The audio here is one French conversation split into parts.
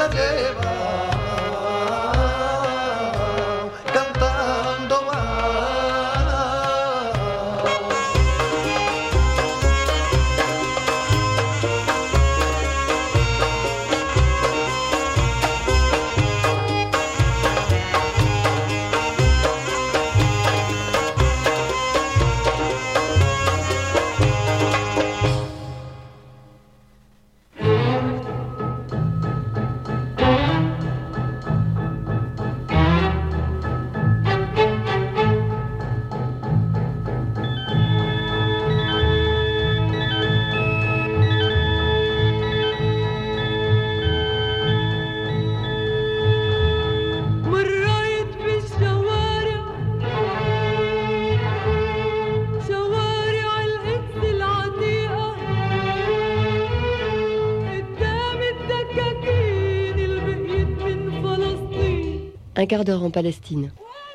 Un quart d'heure en Palestine.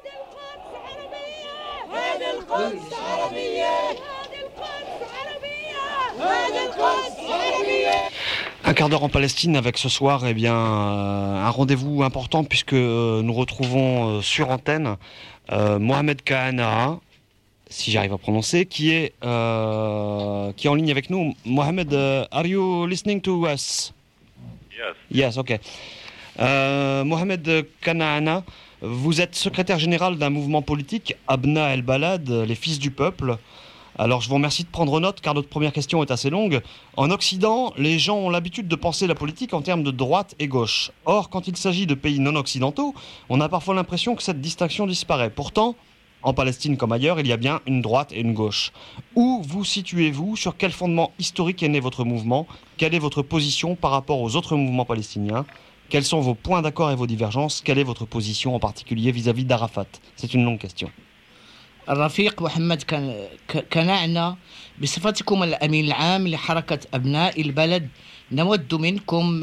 Un quart d'heure en Palestine avec ce soir un rendez-vous important puisque nous retrouvons sur antenne Mohamed Kahana, si j'arrive à prononcer, qui est en ligne avec nous. Mohamed, are you listening to us? Yes, okay. Mohamed Kahana, vous êtes secrétaire général d'un mouvement politique, Abna el-Balad, les fils du peuple. Alors je vous remercie de prendre note car notre première question est assez longue. En Occident, les gens ont l'habitude de penser la politique en termes de droite et gauche. Or, quand il s'agit de pays non occidentaux, on a parfois l'impression que cette distinction disparaît. Pourtant, en Palestine comme ailleurs, il y a bien une droite et une gauche. Où vous situez-vous? Sur quel fondement historique est né votre mouvement? Quelle est votre position par rapport aux autres mouvements palestiniens? Quels sont vos points d'accord et vos divergences? Quelle est votre position en particulier vis-à-vis d'Arafat? C'est une longue question. الرفيق محمد كنعنا بصفتكم الأمين العام لحركة أبناء البلد نود منكم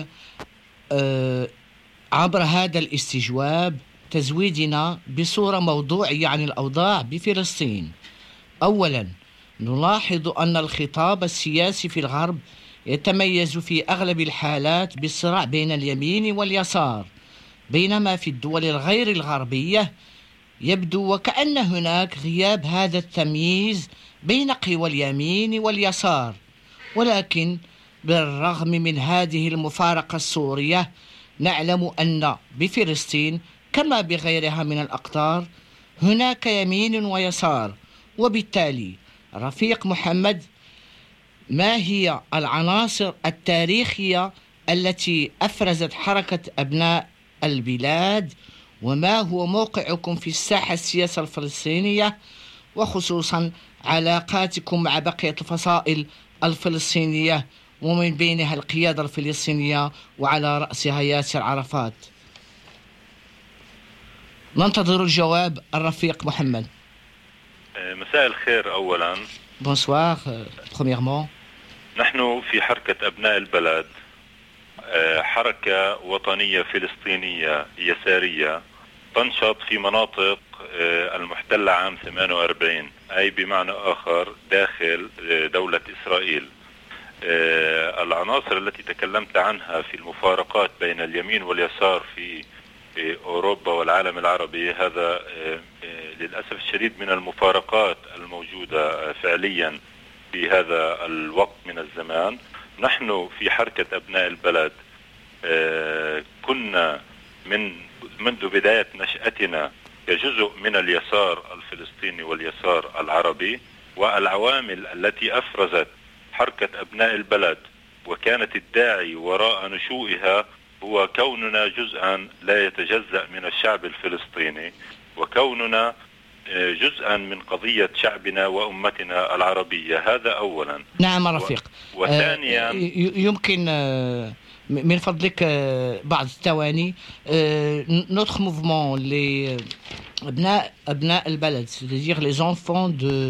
عبر هذا الاستجواب تزويدنا بصورة موضوعية عن الأوضاع بفلسطين. أولا نلاحظ أن الخطاب السياسي في الغرب يتميز في أغلب الحالات بالصراع بين اليمين واليسار، بينما في الدول الغير الغربية يبدو وكأن هناك غياب هذا التمييز بين قوى اليمين واليسار. ولكن بالرغم من هذه المفارقة الصورية نعلم أن بفلسطين كما بغيرها من الأقطار هناك يمين ويسار. وبالتالي رفيق محمد، ما هي العناصر التاريخية التي أفرزت حركة أبناء البلاد، وما هو موقعكم في الساحة السياسية الفلسطينية وخصوصا علاقاتكم مع بقية الفصائل الفلسطينية ومن بينها القيادة الفلسطينية وعلى رأسها ياسر عرفات؟ ننتظر الجواب الرفيق محمد. مساء الخير. أولا Bonsoir, premièrement. نحن في حركة أبناء البلد حركة وطنية فلسطينية يسارية تنشط في مناطق المحتلة عام 48، أي بمعنى آخر داخل دولة إسرائيل. العناصر التي تكلمت عنها في المفارقات بين اليمين واليسار في أوروبا والعالم العربي، هذا للأسف الشديد من المفارقات الموجودة فعليا في هذا الوقت من الزمان. نحن في حركة أبناء البلد كنا منذ بداية نشأتنا كجزء من اليسار الفلسطيني واليسار العربي، والعوامل التي أفرزت حركة أبناء البلد وكانت الداعي وراء نشوئها هو كوننا جزءا لا يتجزأ من الشعب الفلسطيني، وكوننا جزءا من قضية شعبنا وأمتنا العربية. هذا أولا. نعم رفيق. وثانيا يمكن من فضلك بعض الثواني. notre mouvement les أبناء البلد، c'est-à-dire les enfants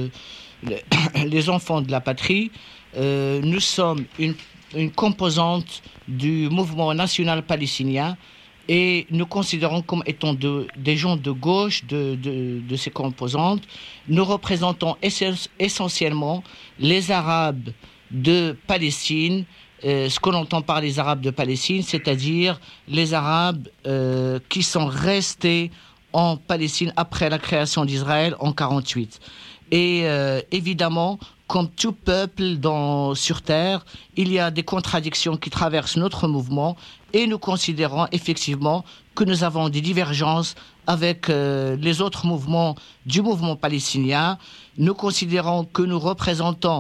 de la patrie, nous sommes une composante du mouvement national palestinien et nous considérons comme étant des gens de gauche de ces composantes. Nous représentons essentiellement les Arabes de Palestine ce qu'on entend par les Arabes de Palestine, c'est-à-dire les Arabes qui sont restés en Palestine après la création d'Israël en 1948. Et évidemment, comme tout peuple sur Terre, il y a des contradictions qui traversent notre mouvement et nous considérons effectivement que nous avons des divergences avec les autres mouvements du mouvement palestinien. Nous considérons que nous représentons,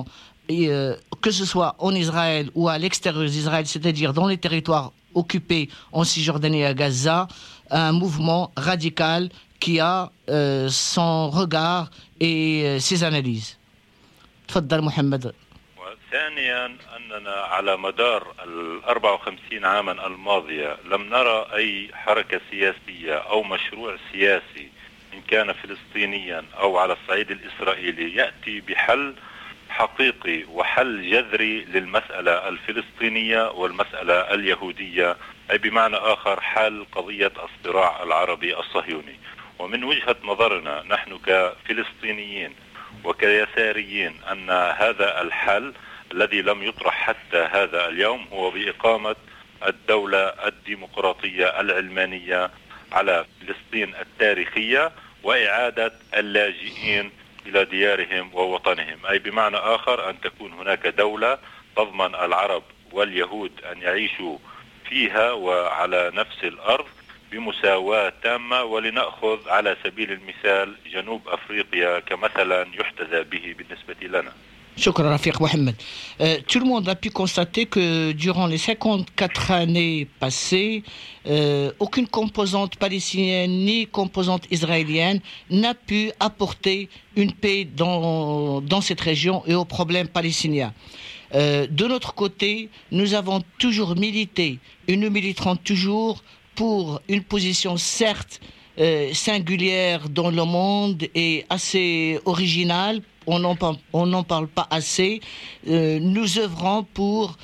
que ce soit en Israël ou à l'extérieur d'Israël, c'est-à-dire dans les territoires occupés en Cisjordanie et à Gaza, un mouvement radical qui a son regard et ses analyses. تفضل محمد. وثانيا أننا على مدار 54 عاما الماضية لم نرى أي حركة سياسية أو مشروع سياسي إن كان فلسطينيا أو على الصعيد الإسرائيلي يأتي بحل حقيقي وحل جذري للمسألة الفلسطينية والمسألة اليهودية، أي بمعنى آخر حل قضية الصراع العربي الصهيوني. ومن وجهة نظرنا نحن كفلسطينيين وكيساريين أن هذا الحل الذي لم يطرح حتى هذا اليوم هو بإقامة الدولة الديمقراطية العلمانية على فلسطين التاريخية وإعادة اللاجئين إلى ديارهم ووطنهم، أي بمعنى آخر أن تكون هناك دولة تضمن العرب واليهود أن يعيشوا فيها وعلى نفس الأرض بمساواة تامة. ولنأخذ على سبيل المثال جنوب أفريقيا كمثلا يحتذى به بالنسبة لنا. Shukran Rafiq Mohamed. Tout le monde a pu constater que durant les 54 années passées, aucune composante palestinienne ni composante israélienne n'a pu apporter une paix dans cette région et aux problèmes palestiniens. De notre côté, nous avons toujours milité et nous militerons toujours pour une position certes singulière dans le monde et assez originale. On n'en parle pas assez. Nous œuvrons pour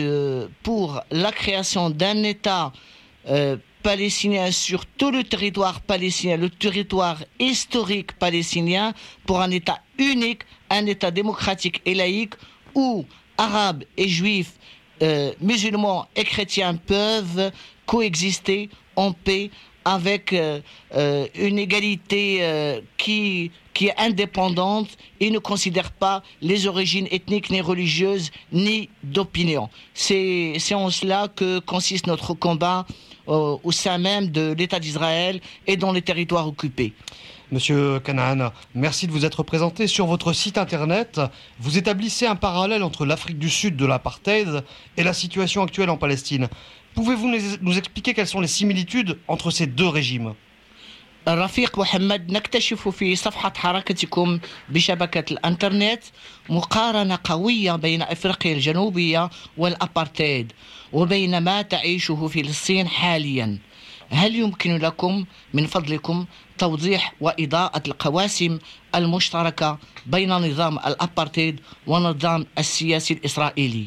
la création d'un État palestinien sur tout le territoire palestinien, le territoire historique palestinien, pour un État unique, un État démocratique et laïque où Arabes et Juifs, musulmans et chrétiens peuvent coexister en paix avec une égalité qui est indépendante et ne considère pas les origines ethniques ni religieuses ni d'opinion. C'est en cela que consiste notre combat au sein même de l'État d'Israël et dans les territoires occupés. Monsieur Kanaan, merci de vous être présenté. Sur votre site internet, vous établissez un parallèle entre l'Afrique du Sud de l'apartheid et la situation actuelle en Palestine. Pouvez-vous nous expliquer quelles sont les similitudes entre ces deux régimes ? رفيق محمد، نكتشف في صفحة حركتكم بشبكة الانترنت مقارنة قوية بين افريقيا الجنوبية والابارتهايد وبين ما تعيشه فلسطين حاليا. هل يمكن لكم من فضلكم توضيح وإضاءة القواسم المشتركة بين نظام الابارتهايد والنظام السياسي الإسرائيلي؟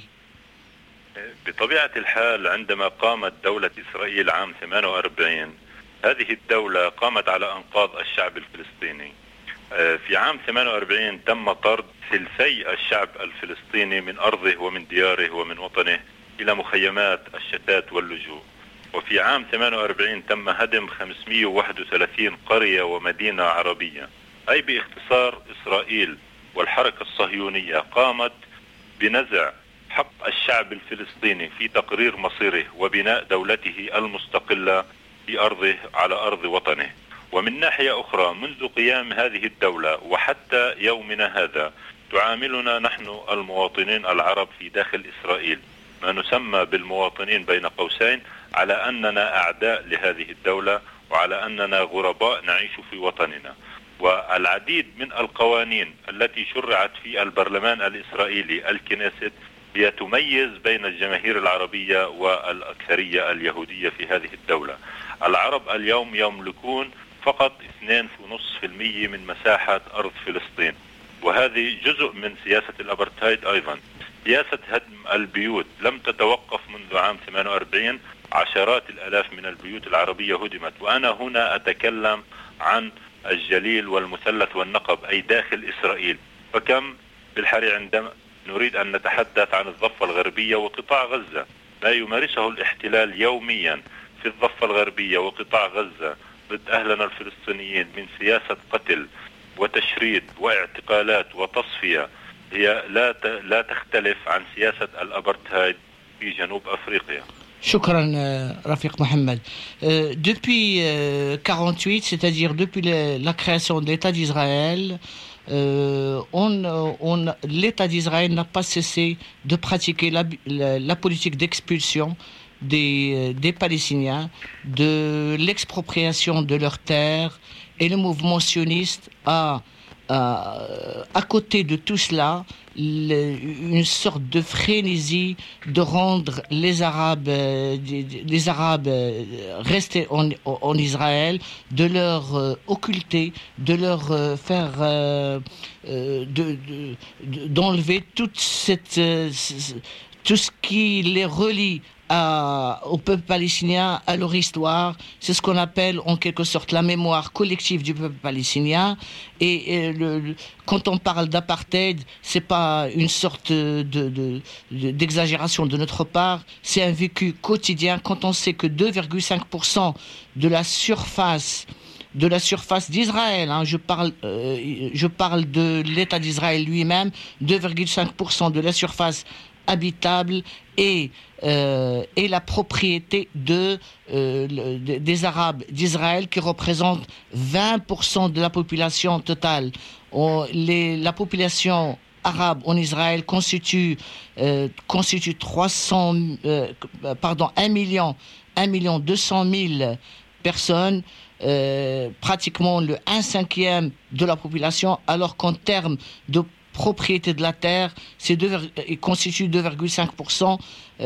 بطبيعة الحال عندما قامت دولة إسرائيل عام 48 هذه الدولة قامت على أنقاض الشعب الفلسطيني. في عام 48 تم طرد ثلثي الشعب الفلسطيني من أرضه ومن دياره ومن وطنه إلى مخيمات الشتات واللجوء. وفي عام 48 تم هدم 531 قرية ومدينة عربية، أي باختصار إسرائيل والحركة الصهيونية قامت بنزع حق الشعب الفلسطيني في تقرير مصيره وبناء دولته المستقلة في أرضه على أرض وطنه. ومن ناحية أخرى منذ قيام هذه الدولة وحتى يومنا هذا تعاملنا نحن المواطنين العرب في داخل إسرائيل، ما نسمى بالمواطنين بين قوسين، على أننا أعداء لهذه الدولة وعلى أننا غرباء نعيش في وطننا. والعديد من القوانين التي شرعت في البرلمان الإسرائيلي الكنيست هي تميز بين الجماهير العربية والأكثرية اليهودية في هذه الدولة. العرب اليوم يملكون فقط 2.5% من مساحة أرض فلسطين، وهذه جزء من سياسة الأبرتايد أيضا. سياسة هدم البيوت لم تتوقف منذ عام 48، عشرات الآلاف من البيوت العربية هدمت، وأنا هنا أتكلم عن الجليل والمثلث والنقب أي داخل إسرائيل. فكم بالحري نريد أن نتحدث عن الضفة الغربية وقطاع غزة. ما يمارسه الاحتلال يوميا في الضفة الغربية وقطاع غزة ضد أهلنا الفلسطينيين من سياسة قتل وتشريد واعتقالات وتصفية هي لا تختلف عن سياسة الأبرتهايد في جنوب أفريقيا. شكرا رفيق محمد. Depuis 48, c'est-à-dire depuis la création de l'État d'Israël, l'État d'Israël n'a pas cessé de pratiquer la politique d'expulsion des Palestiniens, de l'expropriation de leurs terres, et le mouvement sioniste a à côté de tout cela une sorte de frénésie de rendre les Arabes restés en Israël, de leur occulter, de leur faire d'enlever tout ce qui les relie au peuple palestinien, à leur histoire. C'est ce qu'on appelle en quelque sorte la mémoire collective du peuple palestinien. Et quand on parle d'apartheid, c'est pas une sorte d'exagération de notre part, c'est un vécu quotidien quand on sait que 2,5% de la surface d'Israël, je parle de l'État d'Israël lui-même, 2,5% de la surface habitable et la propriété des Arabes d'Israël qui représentent 20% de la population totale. La population arabe en Israël constitue 1 million 200 000 personnes, pratiquement le 1/5 de la population, alors qu'en termes de propriété de la terre, il constitue 2,5%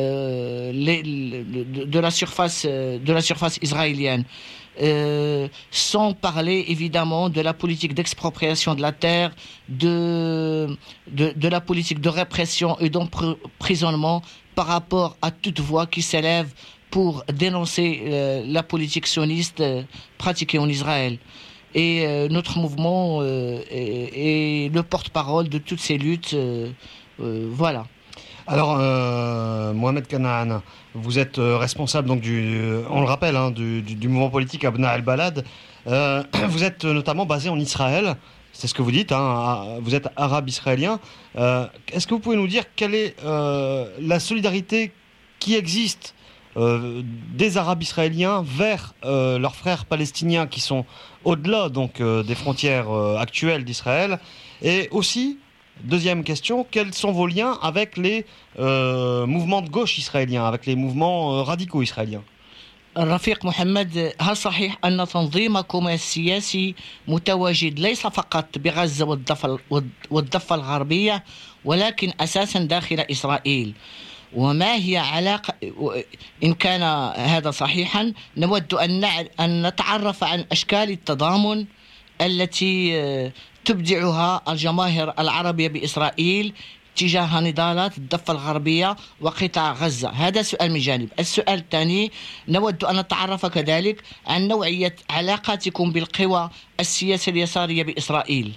de la surface israélienne. Sans parler évidemment de la politique d'expropriation de la terre, de la politique de répression et d'emprisonnement par rapport à toute voix qui s'élève pour dénoncer la politique sioniste pratiquée en Israël. Et notre mouvement est le porte-parole de toutes ces luttes. Voilà. Alors, Mohamed Kanaan, vous êtes responsable, donc, on le rappelle, du mouvement politique Abna al-Balad. Vous êtes notamment basé en Israël, c'est ce que vous dites, vous êtes arabe israélien. Est-ce que vous pouvez nous dire quelle est la solidarité qui existe des Arabes israéliens vers leurs frères palestiniens qui sont au-delà donc des frontières actuelles d'Israël, et aussi, deuxième question, quels sont vos liens avec les mouvements de gauche israéliens, avec les mouvements radicaux israéliens? رفيق محمد، هل صحيح أن تنظيمكم السياسي متواجد ليس فقط بغزة والضفة الغربية ولكن أساسا داخل إسرائيل؟ وما هي علاقة، إن كان هذا صحيحا نود أن نتعرف عن أشكال التضامن التي تبدعها الجماهير العربية بإسرائيل تجاه نضالات الضفة الغربية وقطاع غزة. هذا سؤال من جانب. السؤال الثاني، نود أن نتعرف كذلك عن نوعية علاقاتكم بالقوى السياسية اليسارية بإسرائيل.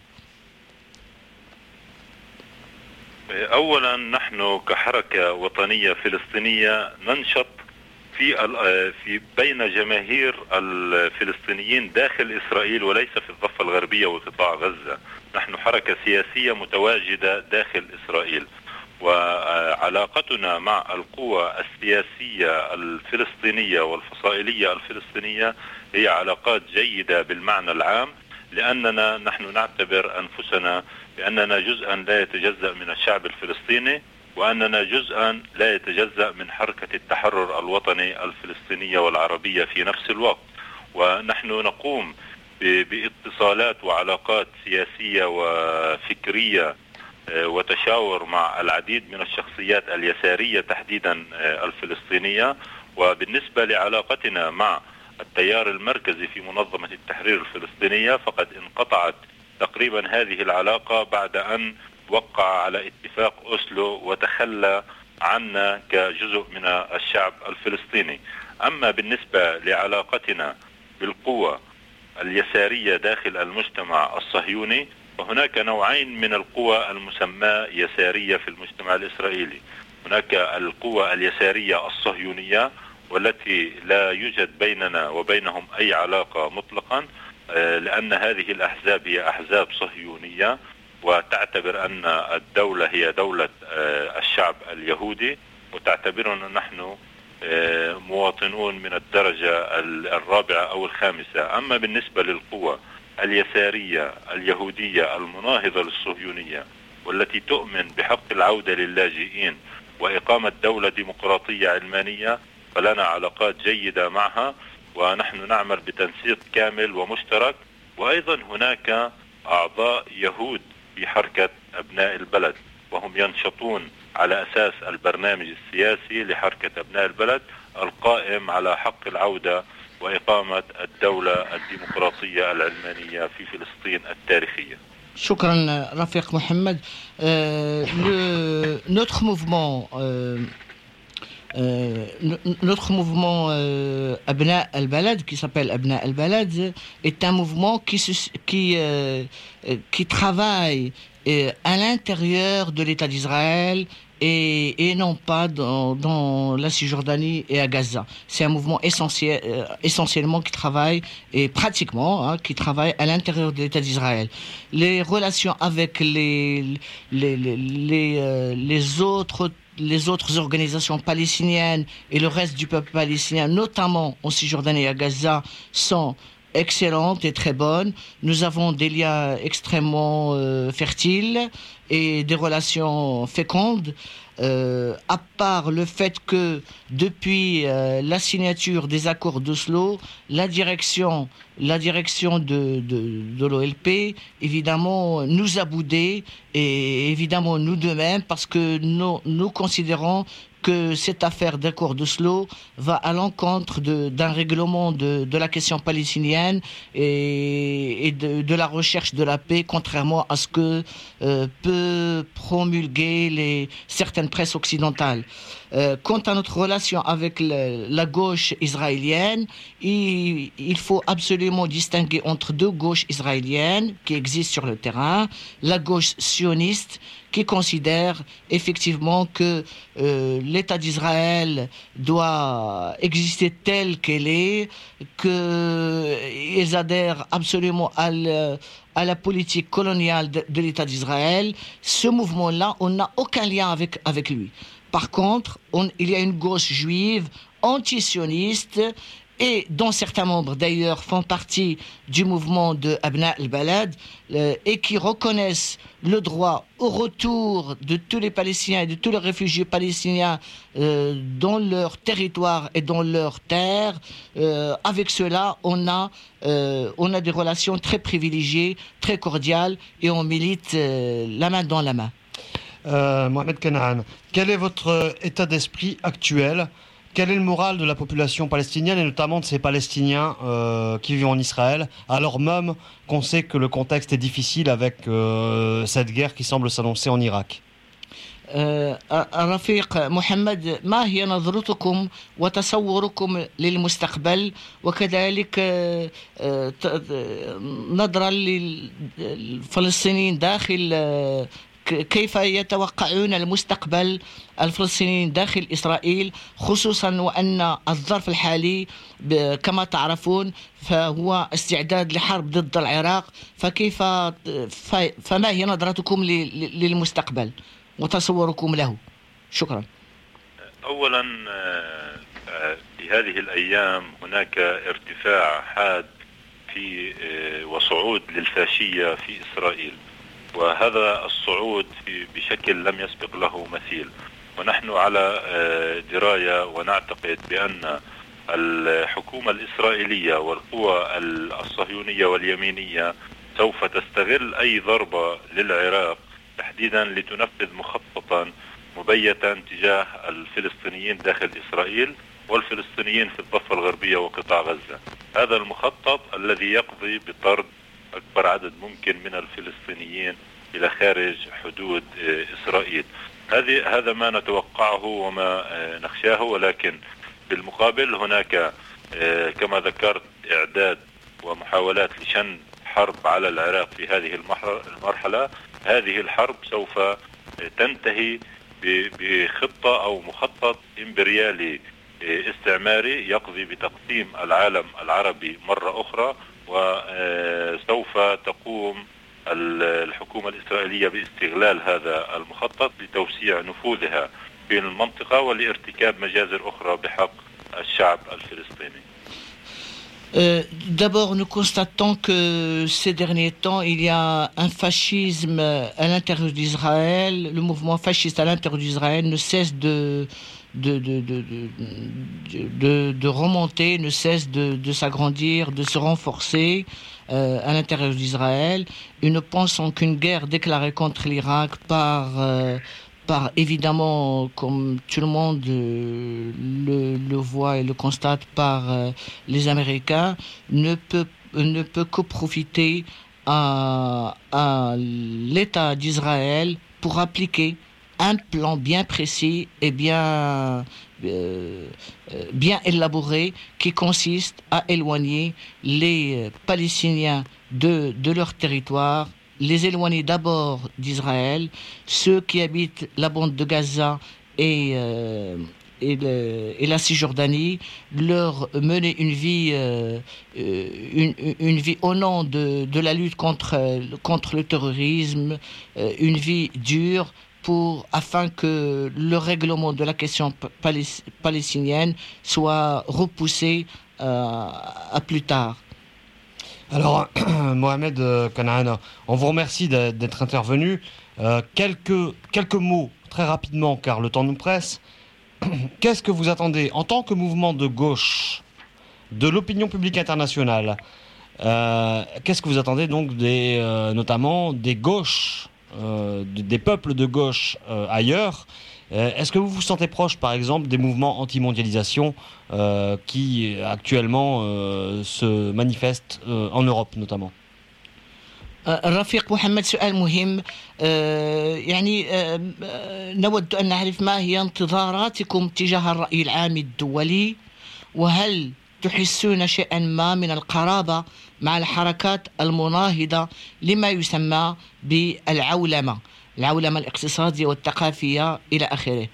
أولا نحن كحركة وطنية فلسطينية ننشط في بين جماهير الفلسطينيين داخل إسرائيل وليس في الضفة الغربية وقطاع غزة. نحن حركة سياسية متواجدة داخل إسرائيل، وعلاقتنا مع القوى السياسية الفلسطينية والفصائلية الفلسطينية هي علاقات جيدة بالمعنى العام، لأننا نحن نعتبر أنفسنا بأننا جزءا لا يتجزأ من الشعب الفلسطيني، وأننا جزءا لا يتجزأ من حركة التحرر الوطني الفلسطينية والعربية في نفس الوقت. ونحن نقوم باتصالات وعلاقات سياسية وفكرية وتشاور مع العديد من الشخصيات اليسارية تحديدا الفلسطينية. وبالنسبة لعلاقتنا مع التيار المركزي في منظمة التحرير الفلسطينية فقد انقطعت تقريبا هذه العلاقة بعد أن وقع على اتفاق أوسلو وتخلى عنا كجزء من الشعب الفلسطيني. أما بالنسبة لعلاقتنا بالقوى اليسارية داخل المجتمع الصهيوني وهناك نوعين من القوى المسمى يسارية في المجتمع الإسرائيلي. هناك القوى اليسارية الصهيونية والتي لا يوجد بيننا وبينهم أي علاقة مطلقا، لأن هذه الأحزاب هي أحزاب صهيونية وتعتبر أن الدولة هي دولة الشعب اليهودي، وتعتبرنا نحن مواطنون من الدرجة الرابعة أو الخامسة. أما بالنسبة للقوى اليسارية اليهودية المناهضة للصهيونية والتي تؤمن بحق العودة للاجئين وإقامة دولة ديمقراطية علمانية، فلنا علاقات جيدة معها ونحن نعمل بتنسيق كامل ومشترك. وأيضا هناك أعضاء يهود في حركة أبناء البلد، وهم ينشطون على أساس البرنامج السياسي لحركة أبناء البلد القائم على حق العودة وإقامة الدولة الديمقراطية العلمانية في فلسطين التاريخية. شكرا رفيق محمد. Notre mouvement Abna al-Balad, qui s'appelle Abna al-Balad, est un mouvement qui travaille à l'intérieur de l'État d'Israël et non pas dans la Cisjordanie et à Gaza. C'est un mouvement essentiellement qui travaille, et pratiquement, qui travaille à l'intérieur de l'État d'Israël. Les relations avec les autres organisations palestiniennes et le reste du peuple palestinien, notamment en Cisjordanie et à Gaza, sont excellentes et très bonnes. Nous avons des liens extrêmement fertiles et des relations fécondes. À part le fait que depuis la signature des accords d'Oslo, la direction de l'OLP évidemment nous a boudé, et évidemment nous de même, parce que nous considérons que cette affaire d'accord d'Oslo va à l'encontre d'un règlement de la question palestinienne et de la recherche de la paix, contrairement à ce que peut promulguer certaines presses occidentales. Quant à notre relation avec la gauche israélienne, il faut absolument distinguer entre deux gauches israéliennes qui existent sur le terrain. La gauche sioniste, qui considère effectivement que l'État d'Israël doit exister tel qu'elle est, qu'ils adhèrent absolument à la politique coloniale de l'État d'Israël. Ce mouvement-là, on n'a aucun lien avec lui. Par contre, il y a une gauche juive anti-sioniste, et dont certains membres d'ailleurs font partie du mouvement de Abna al-Balad, et qui reconnaissent le droit au retour de tous les Palestiniens et de tous les réfugiés palestiniens dans leur territoire et dans leur terre. Avec cela, on a des relations très privilégiées, très cordiales, et on milite la main dans la main. Mohamed Kanaan, quel est votre état d'esprit actuel ? Quel est le moral de la population palestinienne et notamment de ces Palestiniens qui vivent en Israël, alors même qu'on sait que le contexte est difficile avec cette guerre qui semble s'annoncer en Irak? رفيق محمد، ما هي نظرتكم وتصوركم للمستقبل، وكذلك نظرا للفلسطينيين داخل، كيف يتوقعون المستقبل الفلسطينيين داخل إسرائيل، خصوصا وأن الظرف الحالي كما تعرفون فهو استعداد لحرب ضد العراق. فما هي نظرتكم للمستقبل وتصوركم له؟ شكرا. أولا في هذه الأيام هناك ارتفاع حاد في وصعود للفاشية في إسرائيل، وهذا الصعود بشكل لم يسبق له مثيل، ونحن على دراية ونعتقد بأن الحكومة الإسرائيلية والقوى الصهيونية واليمينية سوف تستغل أي ضربة للعراق تحديدا لتنفذ مخططا مبيتا تجاه الفلسطينيين داخل إسرائيل والفلسطينيين في الضفة الغربية وقطاع غزة. هذا المخطط الذي يقضي بطرد أكبر عدد ممكن من الفلسطينيين إلى خارج حدود إسرائيل. هذا ما نتوقعه وما نخشاه، ولكن بالمقابل هناك كما ذكرت إعداد ومحاولات لشن الحرب على العراق في هذه المرحلة. هذه الحرب سوف تنتهي بخطة أو مخطط إمبريالي استعماري يقضي بتقسيم العالم العربي مرة أخرى، وسوف تقوم الحكومة الإسرائيلية باستغلال هذا المخطط لتوسيع نفوذها في المنطقة ولارتكاب مجازر أخرى بحق الشعب الفلسطيني. D'abord, nous constatons que ces derniers temps, il y a un fascisme à l'intérieur d'Israël. Le mouvement fasciste à l'intérieur d'Israël ne cesse de remonter, ne cesse de s'agrandir, de se renforcer à l'intérieur d'Israël. Et nous pensons qu'une guerre déclarée contre l'Irak par évidemment, comme tout le monde le voit et le constate, par les Américains, ne peut que profiter à l'État d'Israël pour appliquer un plan bien précis et bien élaboré qui consiste à éloigner les Palestiniens de leur territoire, les éloigner d'abord d'Israël, ceux qui habitent la bande de Gaza et la Cisjordanie, leur mener une vie au nom de la lutte contre le terrorisme, une vie dure, afin que le règlement de la question palestinienne soit repoussé à plus tard. Alors, Mohamed Kanaana, on vous remercie d'être intervenu. Quelques mots, très rapidement, car le temps nous presse. Qu'est-ce que vous attendez, en tant que mouvement de gauche, de l'opinion publique internationale, qu'est-ce que vous attendez donc notamment des gauches, des peuples de gauche ailleurs? Est-ce que vous vous sentez proche, par exemple, des mouvements anti-mondialisation qui actuellement se manifestent en Europe notamment? رفيق محمد، سؤال مهم. يعني نود أن نعرف ما هي انتظاراتكم تجاه الرأي العام الدولي، وهل تحسون شيئا ما من القرابة مع الحركات المناهضة لما يسمى بالعولمة، العولمة الاقتصادية والثقافية إلى آخره؟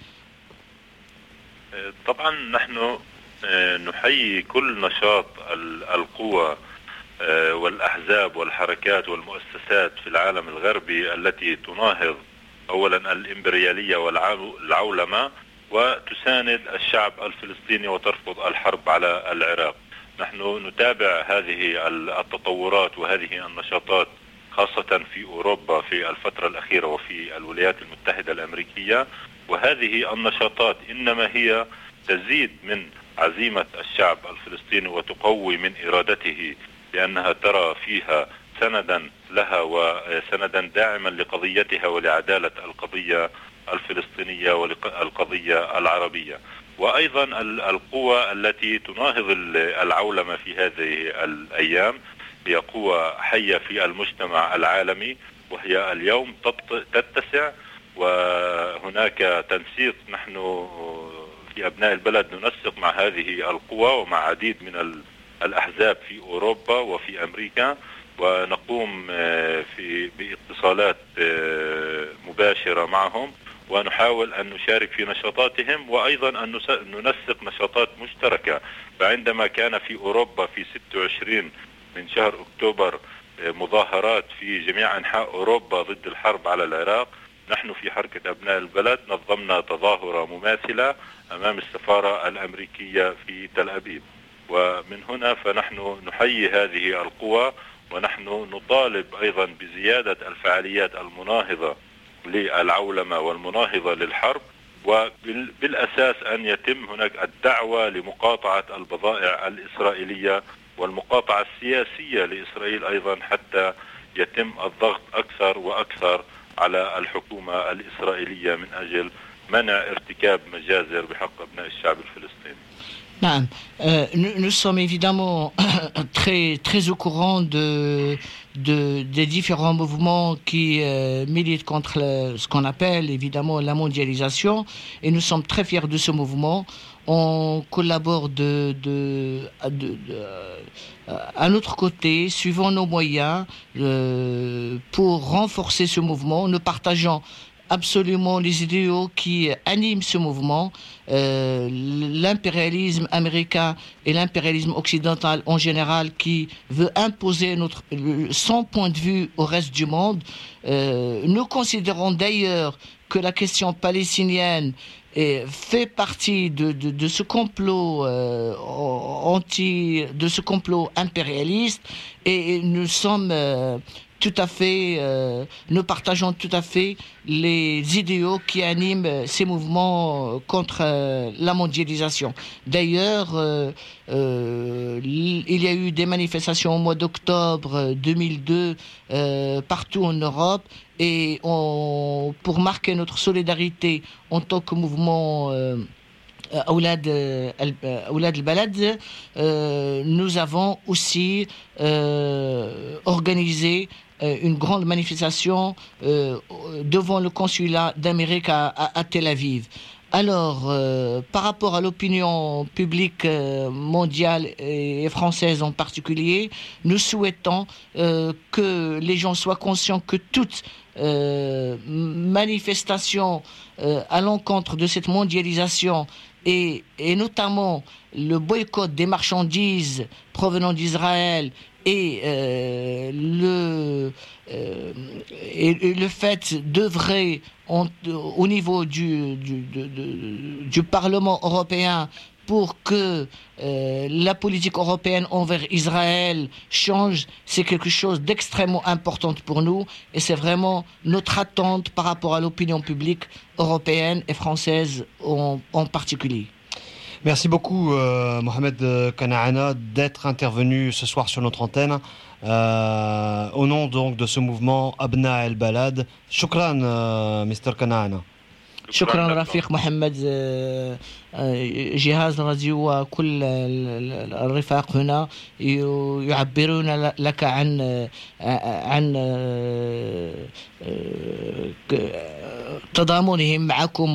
طبعا نحن نحيي كل نشاط القوى والأحزاب والحركات والمؤسسات في العالم الغربي التي تناهض أولا الإمبريالية والعولمة وتساند الشعب الفلسطيني وترفض الحرب على العراق. نحن نتابع هذه التطورات وهذه النشاطات خاصة في أوروبا في الفترة الأخيرة وفي الولايات المتحدة الأمريكية، وهذه النشاطات إنما هي تزيد من عزيمة الشعب الفلسطيني وتقوي من إرادته، لأنها ترى فيها سندا لها وسندا داعما لقضيتها ولعدالة القضية الفلسطينية والقضية العربية. وأيضا القوى التي تناهض العولمة في هذه الأيام هي قوى حية في المجتمع العالمي، وهي اليوم تتسع، وهناك تنسيق. نحن في أبناء البلد ننسق مع هذه القوى ومع عديد من الأحزاب في أوروبا وفي أمريكا، ونقوم باتصالات مباشرة معهم ونحاول أن نشارك في نشاطاتهم، وأيضا أن ننسق نشاطات مشتركة. فعندما كان في أوروبا في 26 من شهر أكتوبر مظاهرات في جميع أنحاء أوروبا ضد الحرب على العراق، نحن في حركة أبناء البلد نظمنا تظاهرة مماثلة أمام السفارة الأمريكية في تل أبيب. ومن هنا فنحن نحيي هذه القوى، ونحن نطالب أيضا بزيادة الفعاليات المناهضة للعولمة والمناهضة للحرب، وبالأساس أن يتم هناك الدعوة لمقاطعة البضائع الإسرائيلية والمقاطعة السياسية لإسرائيل أيضا، حتى يتم الضغط أكثر وأكثر على الحكومة الإسرائيلية من أجل منع ارتكاب مجازر بحق أبناء الشعب الفلسطيني. Non. Nous sommes évidemment très au courant des différents mouvements qui militent contre ce qu'on appelle évidemment la mondialisation, et nous sommes très fiers de ce mouvement. on collabore à notre côté, suivant nos moyens, pour renforcer ce mouvement. Nous partageons absolument les idéaux qui animent ce mouvement, l'impérialisme américain et l'impérialisme occidental en général qui veut imposer son point de vue au reste du monde. Nous considérons d'ailleurs que la question palestinienne fait partie de ce complot de ce complot impérialiste, et nous sommes tout à fait, nous partageons tout à fait les idéaux qui animent ces mouvements contre la mondialisation. D'ailleurs, il y a eu des manifestations au mois d'octobre 2002 partout en Europe, et pour marquer notre solidarité en tant que mouvement أولاد البلد, nous avons aussi organisé une grande manifestation devant le consulat d'Amérique à Tel Aviv. Alors, par rapport à l'opinion publique mondiale et française en particulier, nous souhaitons que les gens soient conscients que toute manifestation à l'encontre de cette mondialisation et notamment le boycott des marchandises provenant d'Israël et le fait d'œuvrer au niveau du Parlement européen pour que la politique européenne envers Israël change, c'est quelque chose d'extrêmement important pour nous, et c'est vraiment notre attente par rapport à l'opinion publique européenne et française en particulier. Merci beaucoup Mohamed Kanaana d'être intervenu ce soir sur notre antenne au nom donc de ce mouvement Abna El Balad. Shukran Mr. Kanaana. شكرا رفيق محمد. جهاز الراديو وكل الرفاق هنا يعبرون لك عن تضامنهم معكم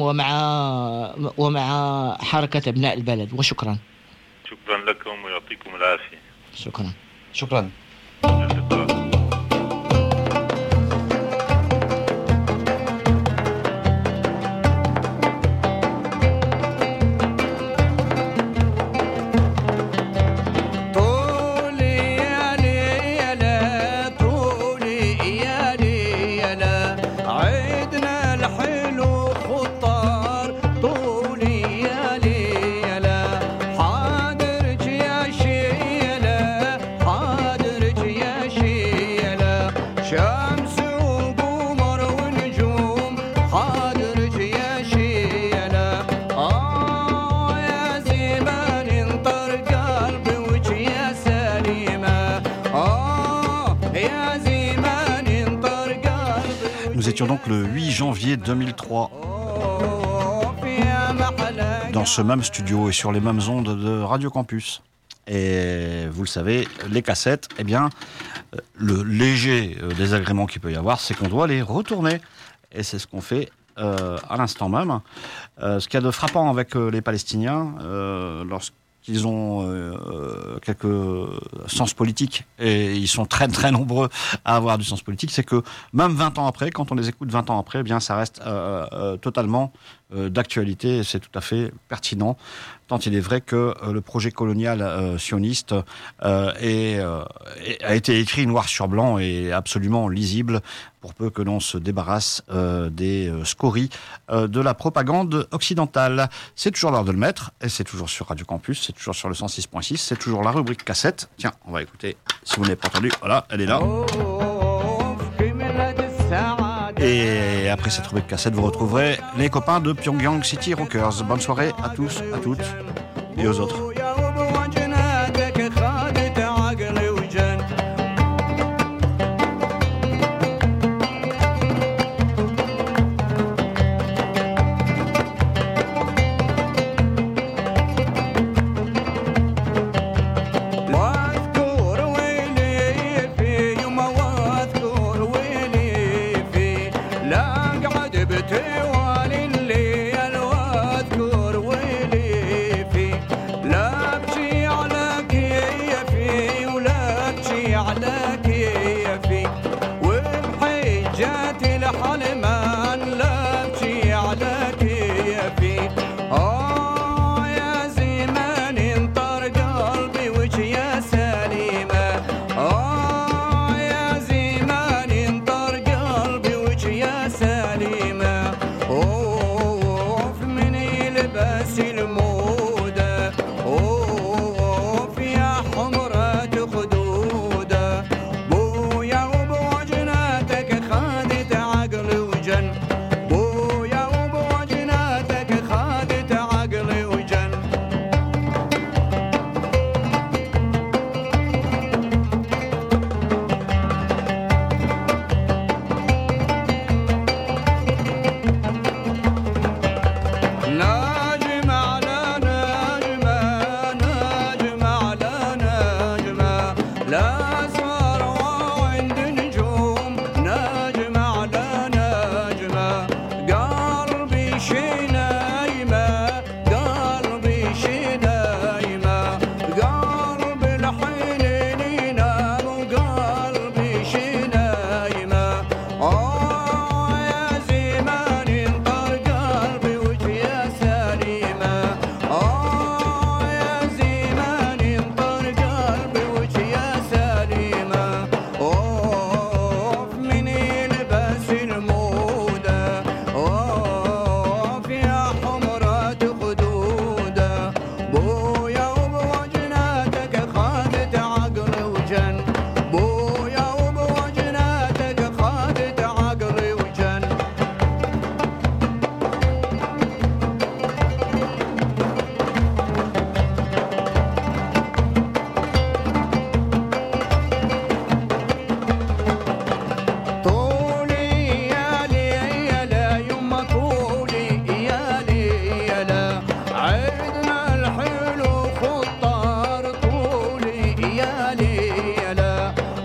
ومع حركة أبناء البلد، وشكرا. شكرا لكم ويعطيكم العافية. شكرا. Nous étions donc le 8 janvier 2003 dans ce même studio et sur les mêmes ondes de Radio Campus. Et vous le savez, les cassettes, eh bien, le léger désagrément qu'il peut y avoir, c'est qu'on doit les retourner. Et c'est ce qu'on fait à l'instant même. Ce qu'il y a de frappant avec les Palestiniens, lorsqu'ils ont quelques sens politiques, et ils sont très très nombreux à avoir du sens politique, c'est que même 20 ans après, quand on les écoute 20 ans après, eh bien ça reste totalement d'actualité, et c'est tout à fait pertinent, tant il est vrai que le projet colonial sioniste a été écrit noir sur blanc et absolument lisible, pour peu que l'on se débarrasse des scories de la propagande occidentale. C'est toujours l'heure de le mettre, et c'est toujours sur Radio Campus, c'est toujours sur le 106.6, c'est toujours la rubrique cassette. Tiens, on va écouter, si vous n'avez pas entendu, voilà, elle est là. Et après cette rubrique cassette, vous retrouverez les copains de Pyongyang City Rockers. Bonne soirée à tous, à toutes et aux autres. لا قعد بتوالي الليل واذكر ويلي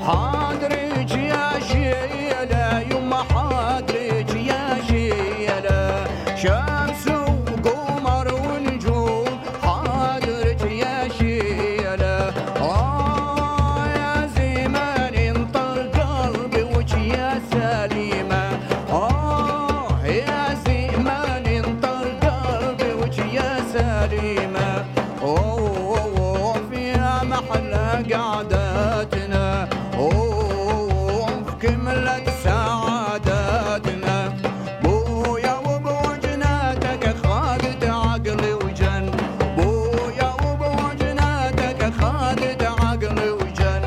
حاضرك يا شيلة يما حاضرك يا شيلة شمس وقمر ونجوم حاضرك يا شيلة يا زمان انطر قلبي وجه يا سليمة يا زمان انطر قلبي وجه يا سليمة فيها محلى قعداتنا في كملة سعاداتنا بويا وبوجناتك خالد عقلي وجن بويا وبوجناتك خالد عقلي وجن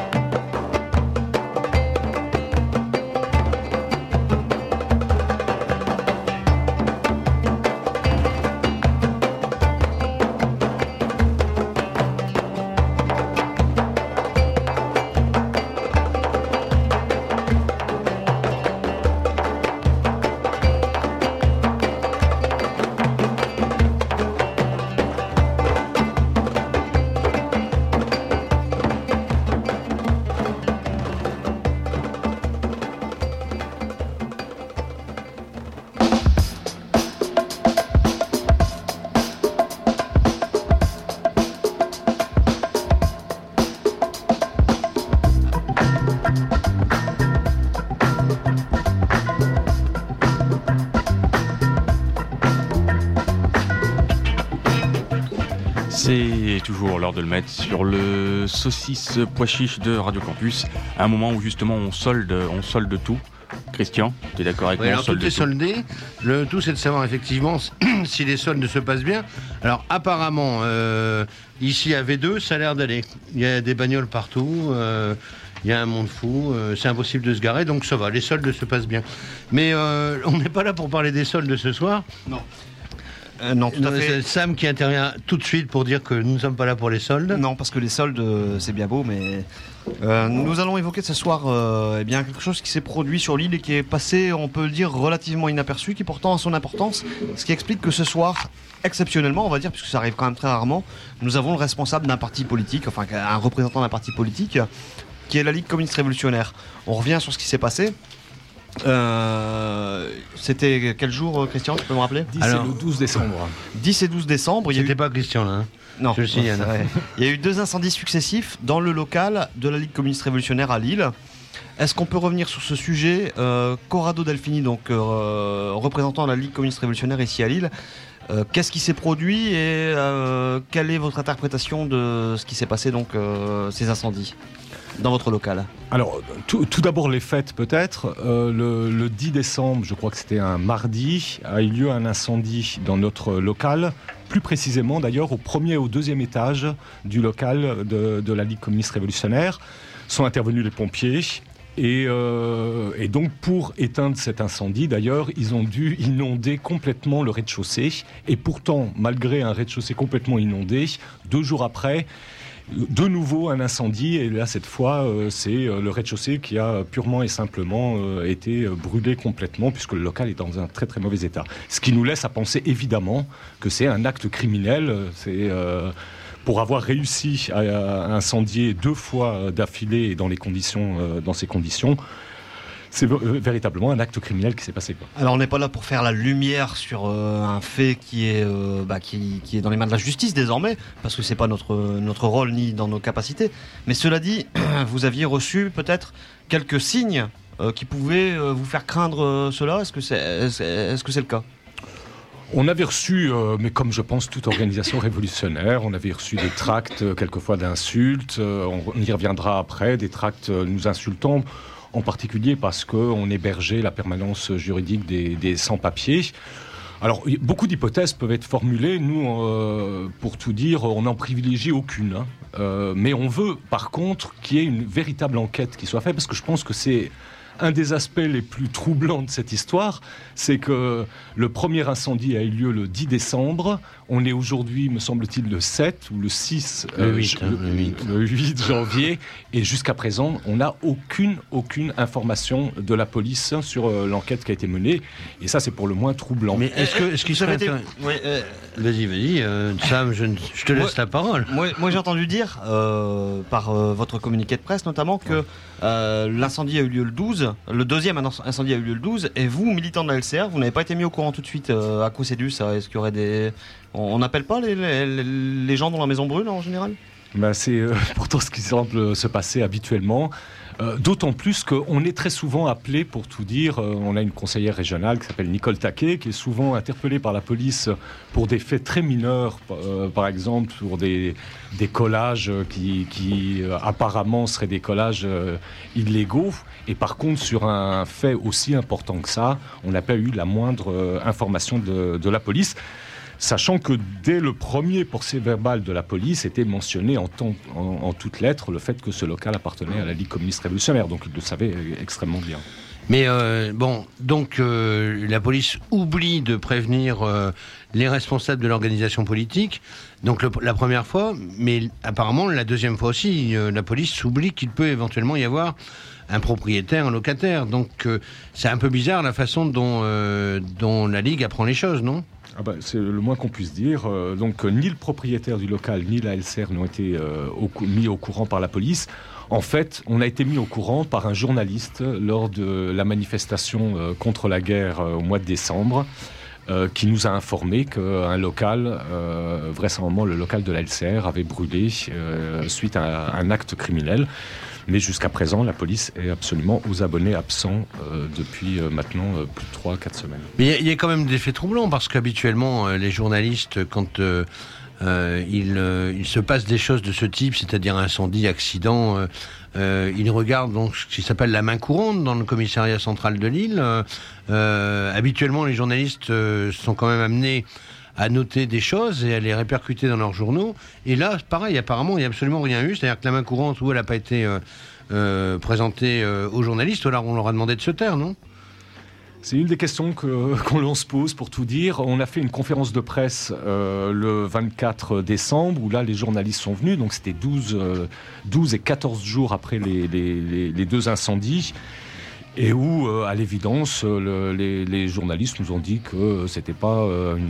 C'est toujours l'heure de le mettre sur le saucisse pois chiche de Radio Campus, à un moment où justement on solde tout. Christian, tu es d'accord avec moi? Alors tout est soldé. Le tout, c'est de savoir effectivement si les soldes se passent bien. Alors apparemment, ici à V2, ça a l'air d'aller. Il y a des bagnoles partout. Il y a un monde fou, c'est impossible de se garer, donc ça va, les soldes se passent bien. Mais on n'est pas là pour parler des soldes ce soir. Non. Non, tout à fait. C'est Sam qui intervient tout de suite pour dire que nous ne sommes pas là pour les soldes. Non, parce que les soldes, c'est bien beau, mais nous allons évoquer ce soir eh bien, quelque chose qui s'est produit sur l'île et qui est passé, on peut le dire, relativement inaperçu, qui pourtant a son importance, ce qui explique que ce soir, exceptionnellement, on va dire, puisque ça arrive quand même très rarement, nous avons le responsable d'un parti politique, enfin un représentant d'un parti politique, qui est la Ligue communiste révolutionnaire. On revient sur ce qui s'est passé. C'était quel jour, Christian, tu peux me rappeler? 10 et le 12 décembre. 10 et 12 décembre. C'était pas Christian là, hein? Non, je le signale. Il y a eu 2 incendies successifs dans le local de la Ligue communiste révolutionnaire à Lille. Est-ce qu'on peut revenir sur ce sujet? Corrado Delfini, donc représentant de la Ligue communiste révolutionnaire ici à Lille, qu'est-ce qui s'est produit et quelle est votre interprétation de ce qui s'est passé, donc ces incendies dans votre local? Alors, tout d'abord les fêtes peut-être. Le 10 décembre, je crois que c'était un mardi, a eu lieu un incendie dans notre local, plus précisément d'ailleurs au premier et au deuxième étage du local de la Ligue communiste révolutionnaire. Sont intervenus les pompiers. Et donc pour éteindre cet incendie, d'ailleurs, ils ont dû inonder complètement le rez-de-chaussée. Et pourtant, malgré un rez-de-chaussée complètement inondé, 2 jours après, de nouveau un incendie. Et là, cette fois, c'est le rez-de-chaussée qui a purement et simplement été brûlé complètement, puisque le local est dans un très très mauvais état. Ce qui nous laisse à penser évidemment que c'est un acte criminel. C'est... pour avoir réussi à incendier 2 fois d'affilée et dans ces conditions, c'est véritablement un acte criminel qui s'est passé, quoi. Alors on n'est pas là pour faire la lumière sur un fait qui est dans les mains de la justice désormais, parce que c'est pas notre rôle ni dans nos capacités. Mais cela dit, vous aviez reçu peut-être quelques signes qui pouvaient vous faire craindre cela. Est-ce que c'est le cas? On avait reçu, mais comme je pense toute organisation révolutionnaire, on avait reçu des tracts quelquefois d'insultes, on y reviendra après, des tracts nous insultant, en particulier parce qu'on hébergeait la permanence juridique des sans-papiers. Alors, beaucoup d'hypothèses peuvent être formulées. Nous, pour tout dire, on n'en privilégie aucune. Mais on veut, par contre, qu'il y ait une véritable enquête qui soit faite, parce que je pense que c'est Un des aspects les plus troublants de cette histoire, c'est que le premier incendie a eu lieu le 10 décembre. On est aujourd'hui, me semble-t-il, le 7 ou le 6, le 8 janvier. Et jusqu'à présent, on n'a aucune information de la police sur l'enquête qui a été menée. Et ça, c'est pour le moins troublant. Mais est-ce qu'il serait Vas-y, Sam, je te laisse la parole. Moi, j'ai entendu dire, par votre communiqué de presse notamment, que l'incendie a eu lieu le 12, le deuxième incendie a eu lieu le 12, et vous, militants de la LCR, vous n'avez pas été mis au courant tout de suite. À quoi c'est dû ça? Est-ce qu'il y aurait des... On n'appelle pas les gens dont la maison brûle en général? C'est pourtant ce qui semble se passer habituellement. D'autant plus qu'on est très souvent appelé, pour tout dire, on a une conseillère régionale qui s'appelle Nicole Taquet, qui est souvent interpellée par la police pour des faits très mineurs, par exemple pour des collages qui apparemment seraient des collages illégaux. Et par contre, sur un fait aussi important que ça, on n'a pas eu la moindre information de la police. Sachant que dès le premier procès-verbal de la police était mentionné en toutes lettres le fait que ce local appartenait à la Ligue communiste révolutionnaire, donc ils le savaient extrêmement bien. Mais la police oublie de prévenir les responsables de l'organisation politique, donc la première fois, mais apparemment la deuxième fois aussi, la police oublie qu'il peut éventuellement y avoir un propriétaire, un locataire, donc c'est un peu bizarre la façon dont la Ligue apprend les choses, non ? C'est le moins qu'on puisse dire. Donc, ni le propriétaire du local, ni la LCR n'ont été mis au courant par la police. En fait, on a été mis au courant par un journaliste lors de la manifestation contre la guerre au mois de décembre, qui nous a informé qu'un local, vraisemblablement le local de la LCR, avait brûlé suite à un acte criminel. Mais jusqu'à présent, la police est absolument aux abonnés absents depuis maintenant plus de 3-4 semaines. Mais il y a quand même des faits troublants, parce qu'habituellement, les journalistes, quand il se passe des choses de ce type, c'est-à-dire incendie, accident, ils regardent donc ce qui s'appelle la main courante dans le commissariat central de Lille. Habituellement, les journalistes sont quand même amenés à noter des choses et à les répercuter dans leurs journaux. Et là, pareil, apparemment, il n'y a absolument rien eu. C'est-à-dire que la main courante, elle n'a pas été présentée aux journalistes, alors on leur a demandé de se taire, non ? C'est une des questions qu'on se pose, pour tout dire. On a fait une conférence de presse le 24 décembre, où là, les journalistes sont venus. Donc, c'était 12 et 14 jours après les deux incendies. Et où, à l'évidence, les journalistes nous ont dit que c'était pas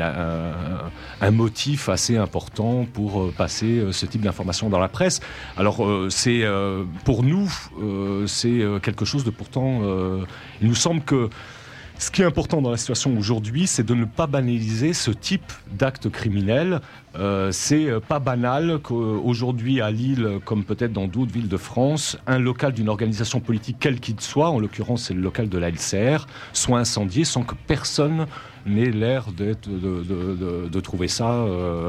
un motif assez important pour passer ce type d'informations dans la presse. Alors, pour nous, c'est quelque chose de pourtant... il nous semble que ce qui est important dans la situation aujourd'hui, c'est de ne pas banaliser ce type d'acte criminel. C'est pas banal qu'aujourd'hui à Lille, comme peut-être dans d'autres villes de France, un local d'une organisation politique quel qu'il soit, en l'occurrence c'est le local de la LCR, soit incendié sans que personne n'ait l'air de trouver ça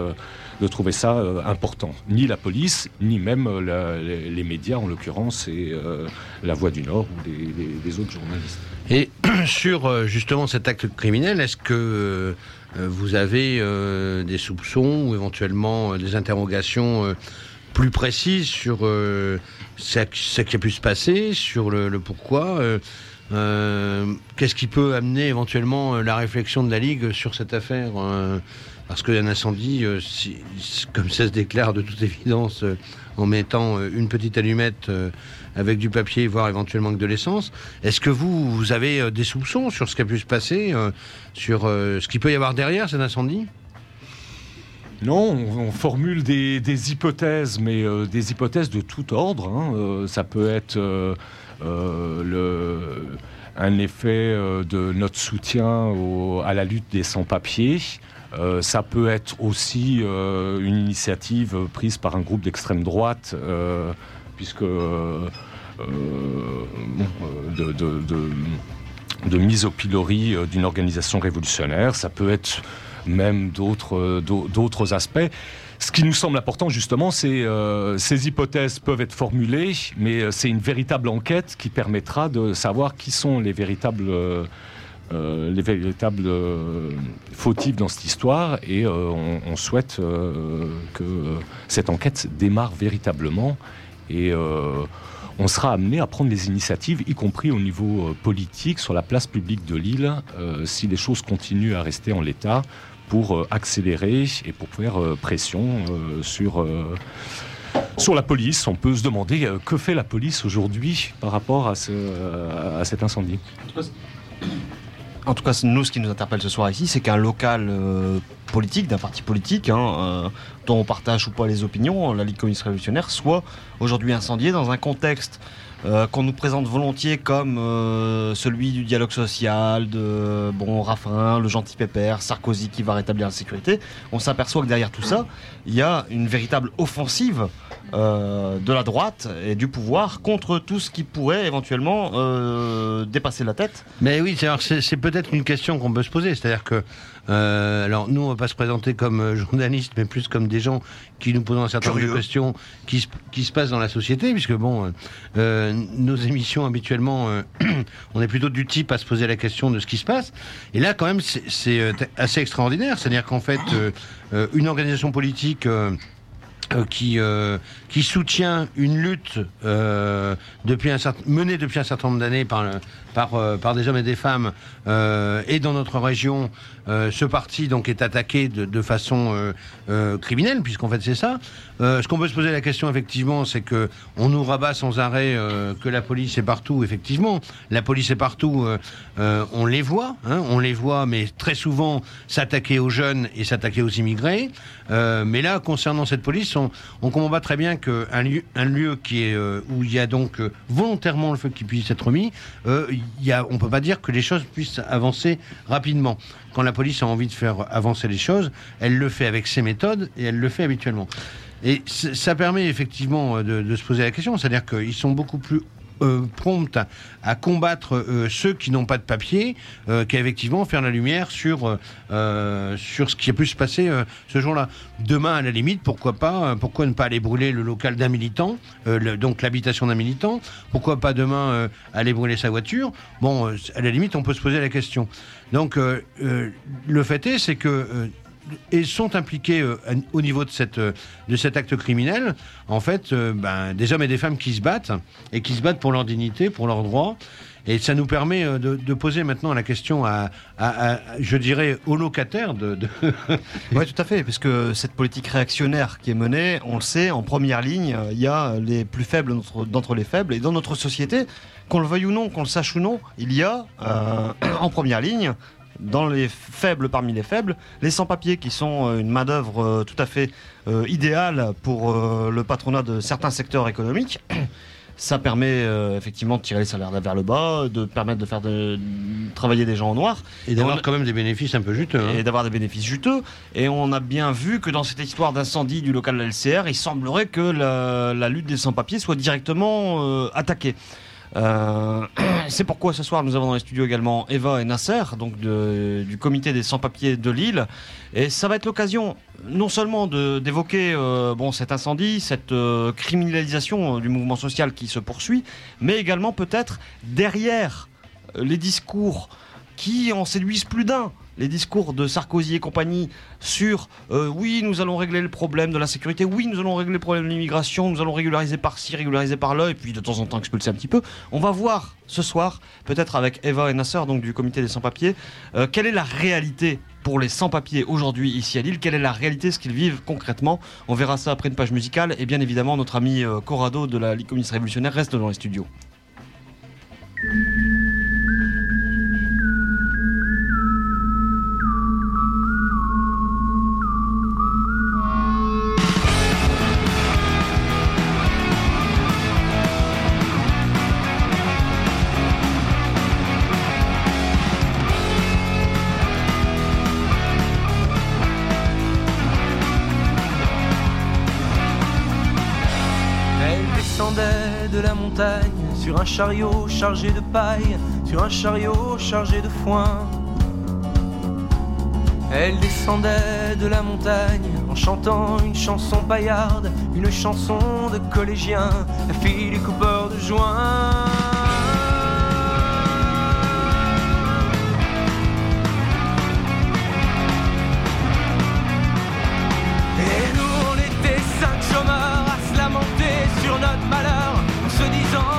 important. Ni la police, ni même les médias, en l'occurrence, et La Voix du Nord ou les autres journalistes. Et sur justement cet acte criminel, est-ce que vous avez des soupçons ou éventuellement des interrogations plus précises sur ce qui a pu se passer, sur le pourquoi qu'est-ce qui peut amener éventuellement la réflexion de la Ligue sur cette affaire parce qu'un incendie, comme ça se déclare de toute évidence en mettant une petite allumette avec du papier, voire éventuellement que de l'essence, est-ce que vous avez des soupçons sur ce qui a pu se passer, sur ce qu'il peut y avoir derrière cet incendie ? Non, on formule des hypothèses, mais des hypothèses de tout ordre. Ça peut être un effet de notre soutien à la lutte des sans-papiers. Ça peut être aussi une initiative prise par un groupe d'extrême droite, puisque de mise au pilori d'une organisation révolutionnaire. Ça peut être même d'autres aspects. Ce qui nous semble important, justement, c'est ces hypothèses peuvent être formulées, mais c'est une véritable enquête qui permettra de savoir qui sont les véritables fautifs dans cette histoire, et on souhaite que cette enquête démarre véritablement, et on sera amené à prendre des initiatives, y compris au niveau politique, sur la place publique de Lille, si les choses continuent à rester en l'état, pour accélérer et pour faire pression sur la police. On peut se demander que fait la police aujourd'hui par rapport à cet incendie. En tout cas, nous, ce qui nous interpelle ce soir ici, c'est qu'un local politique, d'un parti politique, dont on partage ou pas les opinions, la Ligue communiste révolutionnaire, soit aujourd'hui incendié dans un contexte qu'on nous présente volontiers comme celui du dialogue social, de Raffarin, le gentil pépère, Sarkozy qui va rétablir la sécurité. On s'aperçoit que derrière tout ça, il y a une véritable offensive de la droite et du pouvoir contre tout ce qui pourrait éventuellement dépasser la tête. Mais oui, c'est peut-être une question qu'on peut se poser. C'est-à-dire que, alors nous, on ne va pas se présenter comme journalistes, mais plus comme des gens qui nous posent un certain nombre de questions qui se passent dans la société, puisque nos émissions habituellement, on est plutôt du type à se poser la question de ce qui se passe. Et là, quand même, c'est assez extraordinaire. C'est-à-dire qu'en fait, une organisation politique qui soutient une lutte menée depuis un certain nombre d'années par des hommes et des femmes, et dans notre région, ce parti donc est attaqué de façon criminelle, puisqu'en fait c'est ça. Ce qu'on peut se poser la question effectivement, c'est que on nous rabat sans arrêt que la police est partout. Effectivement, la police est partout. On les voit, mais très souvent s'attaquer aux jeunes et s'attaquer aux immigrés. Mais là, concernant cette police, on comprend pas très bien qu'un lieu qui est où il y a donc volontairement le feu qui puisse être mis, on peut pas dire que les choses puissent avancer rapidement. Quand la police a envie de faire avancer les choses, elle le fait avec ses méthodes et elle le fait habituellement. Et ça permet effectivement de se poser la question, c'est-à-dire qu'ils sont beaucoup plus promptes à combattre ceux qui n'ont pas de papier, qu'à effectivement faire la lumière sur ce qui a pu se passer ce jour-là. Demain, à la limite, pourquoi ne pas aller brûler le local d'un militant, donc l'habitation d'un militant, pourquoi pas demain aller brûler sa voiture. Bon, à la limite, on peut se poser la question. Donc, le fait est, c'est que et sont impliqués au niveau de cet acte criminel, en fait, des hommes et des femmes qui se battent pour leur dignité, pour leurs droits. Et ça nous permet de poser maintenant la question je dirais, aux locataires Oui, tout à fait, parce que cette politique réactionnaire qui est menée, on le sait, en première ligne, il y a les plus faibles d'entre les faibles. Et dans notre société, qu'on le veuille ou non, qu'on le sache ou non, il y a en première ligne, dans les faibles parmi les faibles, les sans-papiers qui sont une main-d'œuvre tout à fait idéale pour le patronat de certains secteurs économiques. Ça permet effectivement de tirer les salaires vers le bas, de permettre de faire travailler des gens en noir. Et d'avoir quand même des bénéfices un peu juteux. Et d'avoir des bénéfices juteux. Et on a bien vu que dans cette histoire d'incendie du local de la LCR, il semblerait que la lutte des sans-papiers soit directement attaquée. C'est pourquoi ce soir nous avons dans les studios également Eva et Nasser, donc du comité des sans-papiers de Lille, et ça va être l'occasion non seulement d'évoquer cet incendie, cette criminalisation du mouvement social qui se poursuit, mais également peut-être derrière les discours qui en séduisent plus d'un. Les discours de Sarkozy et compagnie sur oui, nous allons régler le problème de la sécurité, oui, nous allons régler le problème de l'immigration, nous allons régulariser par-ci, régulariser par-là, et puis de temps en temps expulser un petit peu. On va voir ce soir, peut-être avec Eva et Nasser, donc du comité des sans-papiers, quelle est la réalité pour les sans-papiers aujourd'hui ici à Lille, quelle est la réalité, ce qu'ils vivent concrètement. On verra ça après une page musicale, et bien évidemment, notre ami Corrado de la Ligue communiste révolutionnaire reste dans les studios. De la montagne, sur un chariot chargé de paille, sur un chariot chargé de foin. Elle descendait de la montagne en chantant une chanson paillarde, une chanson de collégien, la fille du coupeur de joint. Et nous on était 5 chômeurs à se lamenter sur notre malheur, en se disant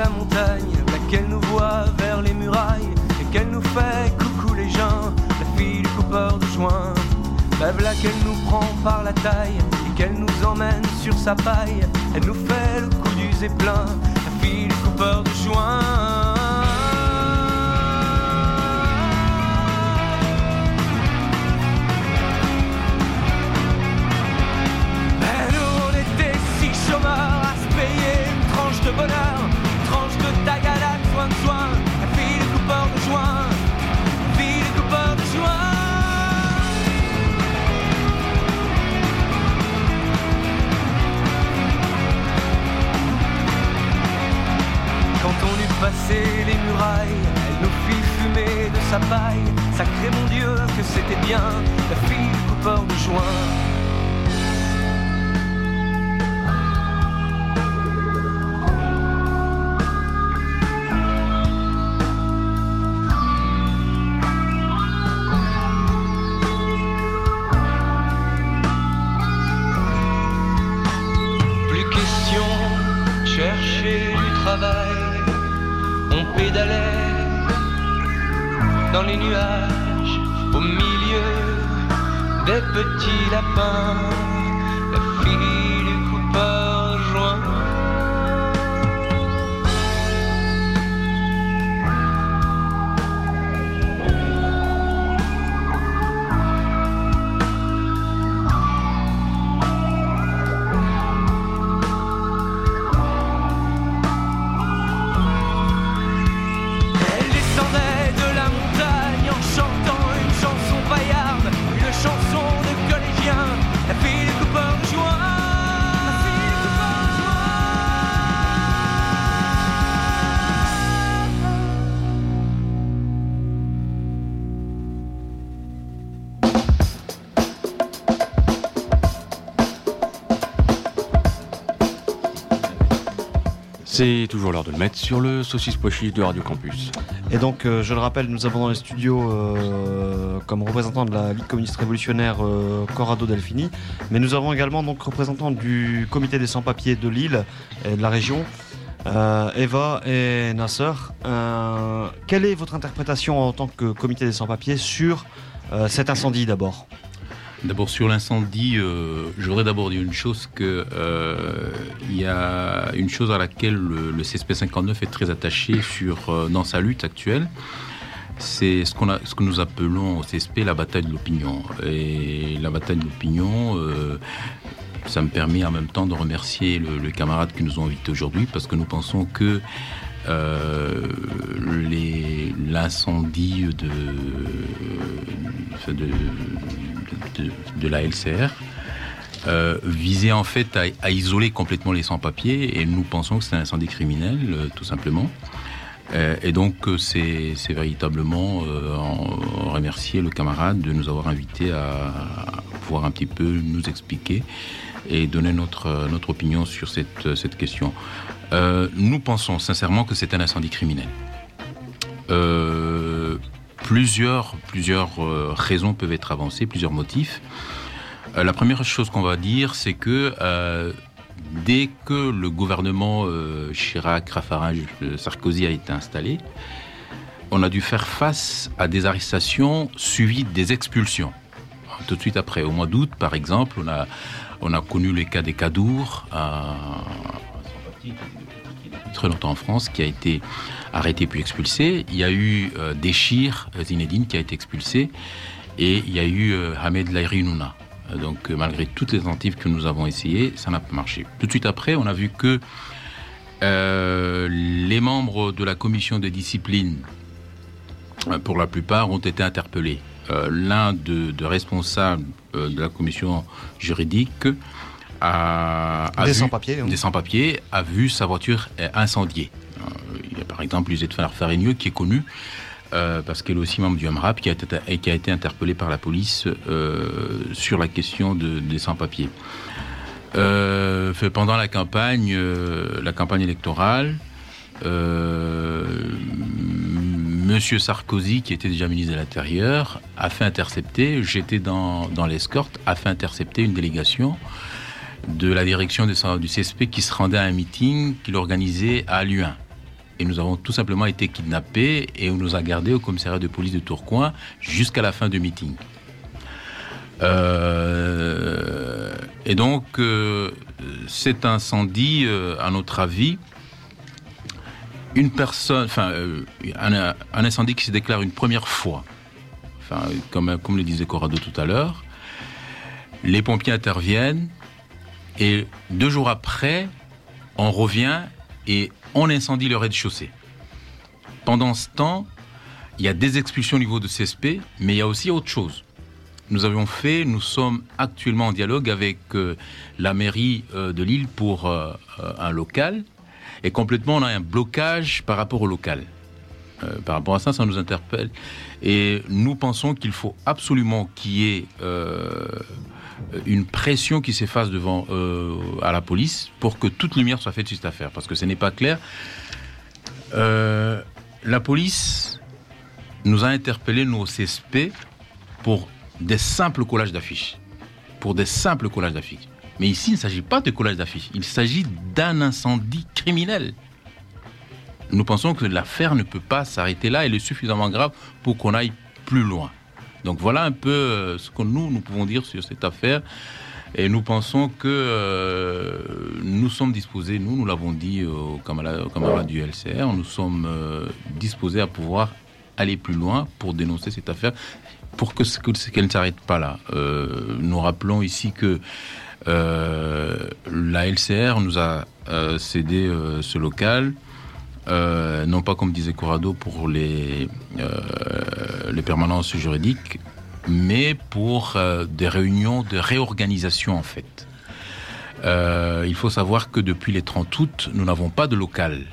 la montagne, laquelle nous voit vers les murailles, et qu'elle nous fait coucou les gens, la fille du coupeur de joint. Rêve là qu'elle nous prend par la taille, et qu'elle nous emmène sur sa paille, elle nous fait le coup du zeppelin, la fille du coupeur de joint. À se payer une tranche de bonheur, une tranche de tagada, soin de soin, la fille du coupeur de joint, la fille du coupeur de joint. Quand on eut passé les murailles, elle nous fit fumer de sa paille. Sacré mon Dieu que c'était bien, la fille du coupeur de joint. On pédalait dans les nuages, au milieu des petits lapins, la fille du coupeur joint. C'est toujours l'heure de le mettre sur le saucisse pois chiche de Radio Campus. Et donc, je le rappelle, nous avons dans les studios comme représentant de la Ligue communiste révolutionnaire Corrado Delfini, mais nous avons également donc représentant du comité des sans-papiers de Lille et de la région, Eva et Nasser. Quelle est votre interprétation en tant que comité des sans-papiers sur cet incendie d'abord ? D'abord sur l'incendie, je voudrais d'abord dire une chose que il y a une chose à laquelle le CSP 59 est très attaché dans sa lutte actuelle. C'est ce que nous appelons au CSP la bataille de l'opinion. Et la bataille de l'opinion, ça me permet en même temps de remercier le camarade qui nous ont invités aujourd'hui, parce que nous pensons que l'incendie de la LCR visait en fait à isoler complètement les sans-papiers, et nous pensons que c'est un incendie criminel, tout simplement. Et donc c'est véritablement remercier le camarade de nous avoir invités à pouvoir un petit peu nous expliquer et donner notre opinion sur cette question. Nous pensons sincèrement que c'est un incendie criminel. Plusieurs raisons peuvent être avancées, plusieurs motifs. La première chose qu'on va dire, c'est que dès que le gouvernement Chirac, Raffarin, Sarkozy a été installé, on a dû faire face à des arrestations suivies des expulsions. Tout de suite après, au mois d'août, par exemple, on a connu le cas des Cadour, très longtemps en France, qui a été arrêté puis expulsé. Il y a eu Déchir Zinedine qui a été expulsé, et il y a eu Hamed Lairi Nouna. Donc malgré toutes les tentatives que nous avons essayées, ça n'a pas marché. Tout de suite après, on a vu que les membres de la commission de discipline, pour la plupart, ont été interpellés. L'un de responsables de la commission juridique des sans-papiers a vu sa voiture incendiée. Il y a par exemple Lisette Farigneux qui est connue parce qu'elle est aussi membre du MRAP, qui a été interpellée par la police sur la question des sans-papiers. Pendant la campagne électorale, Monsieur Sarkozy, qui était déjà ministre de l'Intérieur, a fait intercepter, j'étais dans l'escorte, a fait intercepter une délégation de la direction du CSP qui se rendait à un meeting qu'il organisait à Luin. et nous avons tout simplement été kidnappés et on nous a gardés au commissariat de police de Tourcoing jusqu'à la fin du meeting. Et donc, cet incendie, à notre avis, un incendie qui se déclare une première fois, comme le disait Corrado tout à l'heure, les pompiers interviennent et 2 jours après, on revient et on incendie le rez-de-chaussée. Pendant ce temps, il y a des expulsions au niveau de CSP, mais il y a aussi autre chose. Nous sommes actuellement en dialogue avec la mairie de Lille pour un local, et complètement on a un blocage par rapport au local. Par rapport à ça, ça nous interpelle. Et nous pensons qu'il faut absolument qu'il y ait une pression qui s'efface devant à la police pour que toute lumière soit faite sur cette affaire, parce que ce n'est pas clair. La police nous a interpellés, nous au CSP, pour des simples collages d'affiches. Mais ici, il ne s'agit pas de collage d'affiches, il s'agit d'un incendie criminel. Nous pensons que l'affaire ne peut pas s'arrêter là, elle est suffisamment grave pour qu'on aille plus loin. Donc voilà un peu ce que nous pouvons dire sur cette affaire. Et nous pensons que nous sommes disposés, nous l'avons dit aux camarades du LCR, nous sommes disposés à pouvoir aller plus loin pour dénoncer cette affaire, pour qu'elle ne s'arrête pas là. Nous rappelons ici que la LCR nous a cédé ce local, non pas comme disait Corrado pour les permanences juridiques, mais pour des réunions de réorganisation en fait. Il faut savoir que depuis les 30 août, nous n'avons pas de local.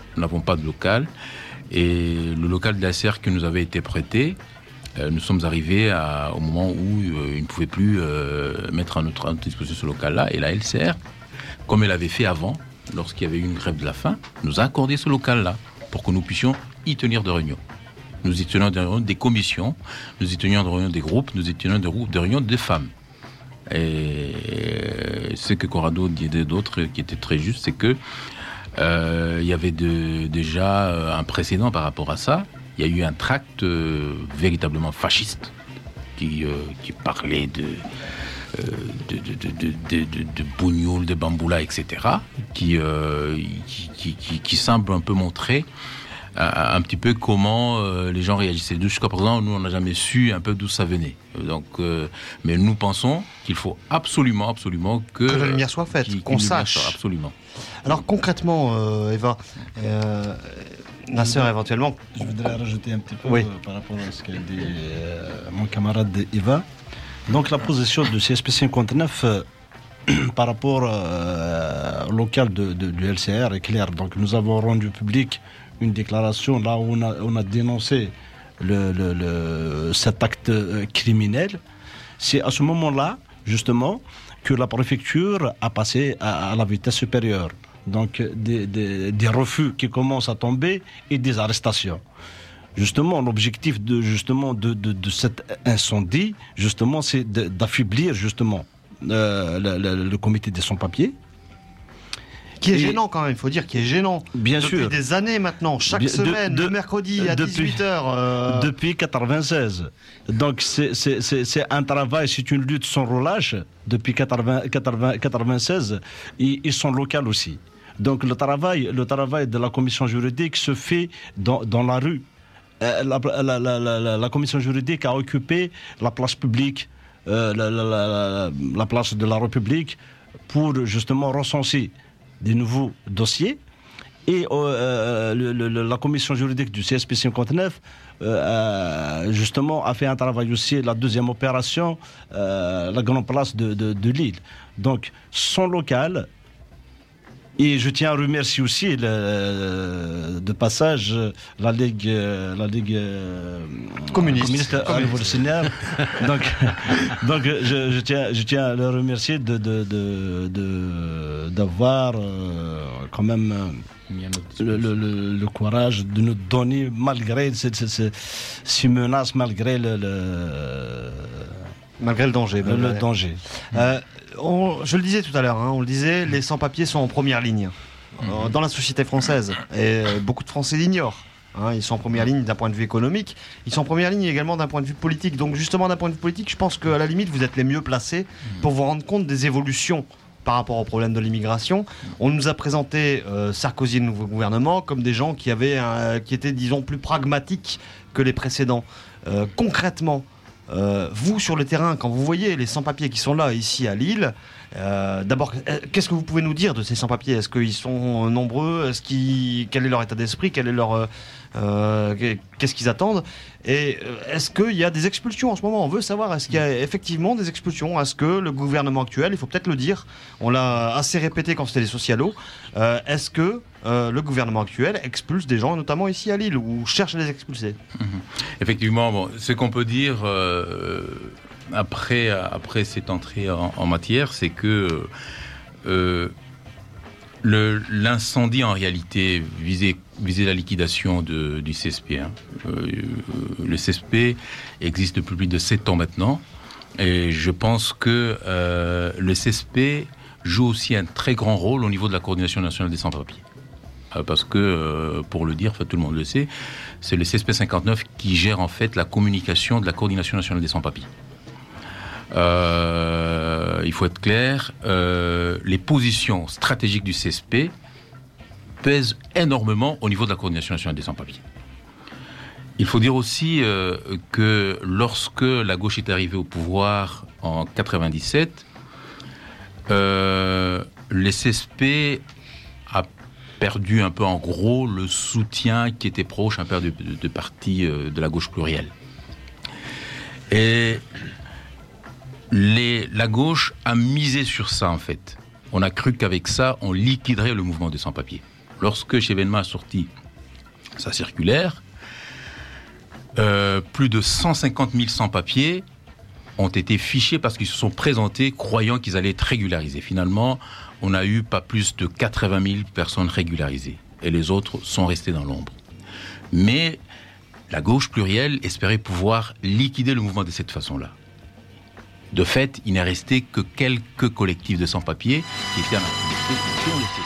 Et le local de la CR qui nous avait été prêté, nous sommes arrivés au moment où ils ne pouvaient plus mettre à notre disposition ce local-là. Et la LCR, comme elle avait fait avant, lorsqu'il y avait eu une grève de la faim, nous a accordé ce local-là pour que nous puissions y tenir de réunions. Nous y tenions de réunions des commissions, nous y tenions de réunions des groupes, nous y tenions de réunions des femmes. Et ce que Corrado disait d'autres qui était très juste, c'est que il y avait déjà un précédent par rapport à ça. Il y a eu un tract véritablement fasciste qui parlait de bougnoul, de bamboula, etc., qui semble un peu montrer un petit peu comment les gens réagissaient. Jusqu'à présent, nous, on n'a jamais su un peu d'où ça venait. Donc, mais nous pensons qu'il faut absolument que la lumière soit faite, qu'on sache. Absolument. Alors concrètement, Eva, Nasser éventuellement... Je voudrais rajouter un petit peu oui. Par rapport à ce qu'a dit mon camarade Eva. Donc la position de CSP 59 par rapport au local du LCR est claire. Donc nous avons rendu public une déclaration là où on a dénoncé cet acte criminel. C'est à ce moment-là, justement, que la préfecture a passé à la vitesse supérieure. Donc des refus qui commencent à tomber et des arrestations. Justement, l'objectif de cet incendie, justement, c'est d'affaiblir justement le comité des sans-papiers. Qui est gênant quand même, il faut dire qu'il est gênant. Bien depuis sûr. Des années maintenant, chaque semaine, le mercredi à 18h. Depuis 96. Donc c'est un travail, c'est une lutte sans relâche. Depuis 96, ils sont locaux aussi. Donc le travail de la commission juridique se fait dans la rue. La commission juridique a occupé la place publique, la place de la République, pour justement recenser des nouveaux dossiers. Et la commission juridique du CSP 59 justement a fait un travail aussi, la deuxième opération, la grande place de Lille. Donc son local. Et je tiens à remercier aussi de passage la Ligue communiste révolutionnaire. donc je tiens à le remercier d'avoir quand même le courage de nous donner, malgré ces menaces, malgré le danger. Le danger. Je le disais tout à l'heure, on le disait, les sans-papiers sont en première ligne. dans la société française. Et beaucoup de Français l'ignorent. Hein, ils sont en première ligne d'un point de vue économique, ils sont en première ligne également d'un point de vue politique. Donc justement d'un point de vue politique, je pense qu'à la limite vous êtes les mieux placés pour vous rendre compte des évolutions par rapport au problème de l'immigration. On nous a présenté Sarkozy et le nouveau gouvernement comme des gens qui étaient disons plus pragmatiques que les précédents. Concrètement, vous sur le terrain, quand vous voyez les sans-papiers qui sont là ici à Lille, d'abord, qu'est-ce que vous pouvez nous dire de ces sans-papiers? Est-ce qu'ils sont nombreux? Quel est leur état d'esprit? Qu'est-ce qu'ils attendent? Et est-ce qu'il y a des expulsions en ce moment? On veut savoir, est-ce qu'il y a effectivement des expulsions? Est-ce que le gouvernement actuel, il faut peut-être le dire, on l'a assez répété quand c'était les socialos, est-ce que le gouvernement actuel expulse des gens, notamment ici à Lille, ou cherche à les expulser? Effectivement, ce qu'on peut dire après cette entrée en matière, c'est que l'incendie en réalité visait la liquidation du CSP. Hein. Le CSP existe depuis plus de 7 ans maintenant, et je pense que le CSP joue aussi un très grand rôle au niveau de la coordination nationale des sans-papiers. Parce que, pour le dire, tout le monde le sait, c'est le CSP 59 qui gère en fait la communication de la coordination nationale des sans-papiers. Il faut être clair, les positions stratégiques du CSP pèsent énormément au niveau de la coordination nationale des sans-papiers. Il faut dire aussi que lorsque la gauche est arrivée au pouvoir en 97, le CSP a perdu un peu en gros le soutien qui était proche un peu de partis de la gauche plurielle. Et la gauche a misé sur ça en fait. On a cru qu'avec ça, on liquiderait le mouvement des sans-papiers. Lorsque Chevènement a sorti sa circulaire, plus de 150 000 sans-papiers ont été fichés parce qu'ils se sont présentés croyant qu'ils allaient être régularisés. Finalement, on a eu pas plus de 80 000 personnes régularisées. Et les autres sont restés dans l'ombre. Mais la gauche plurielle espérait pouvoir liquider le mouvement de cette façon-là. De fait, il n'est resté que quelques collectifs de sans-papiers qui étaient en activité sur le CSP.